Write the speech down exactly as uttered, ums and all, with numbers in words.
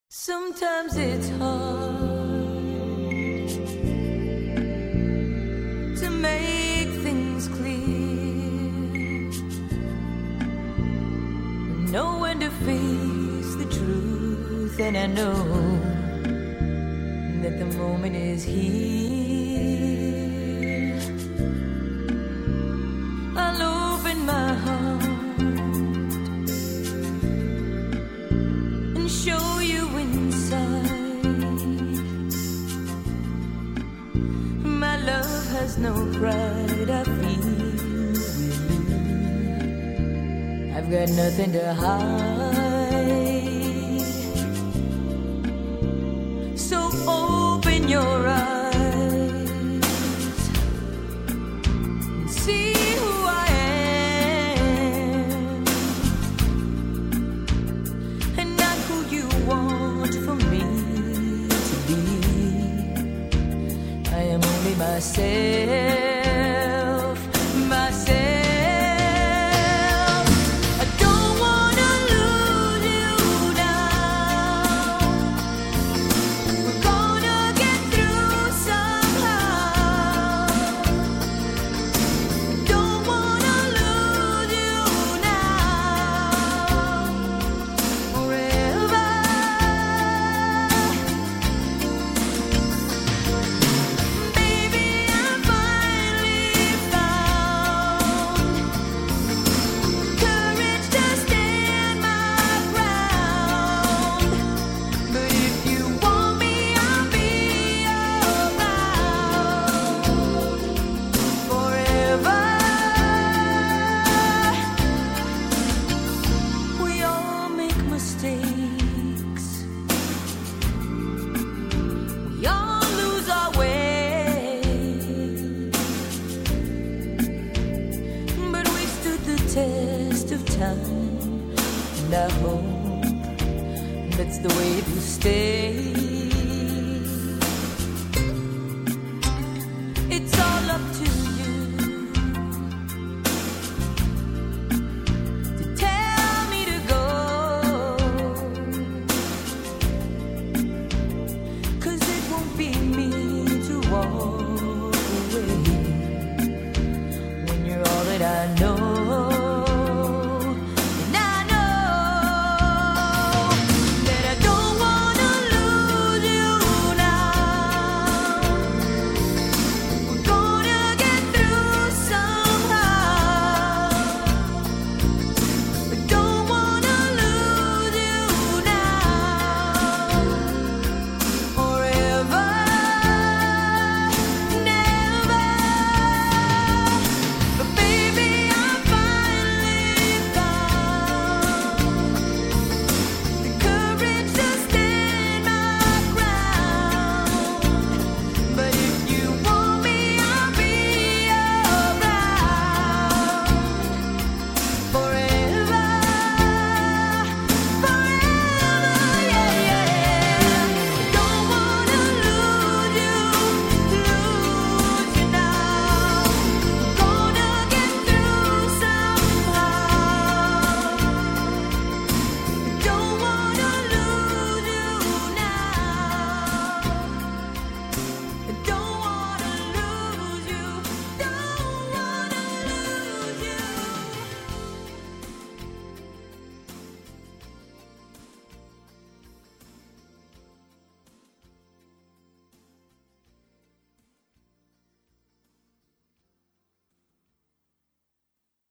Sometimes it's hard to make things clear, know when to face the truth, and I know that the moment is here. I'll open my heart and show you inside. My love has no pride, I feel with you. I've got nothing to hide. So open your eyes and see who I am, and not who you want for me to be. I am only myself, myself. I don't wanna lose you now. We're gonna get through somehow. Don't wanna lose you now. Forever. Baby, I finally found courage to stand my ground. But if you want me, I'll be around forever. We all make mistakes. We all lose our way. But we stood the test of time, and I hope that's the way to stay.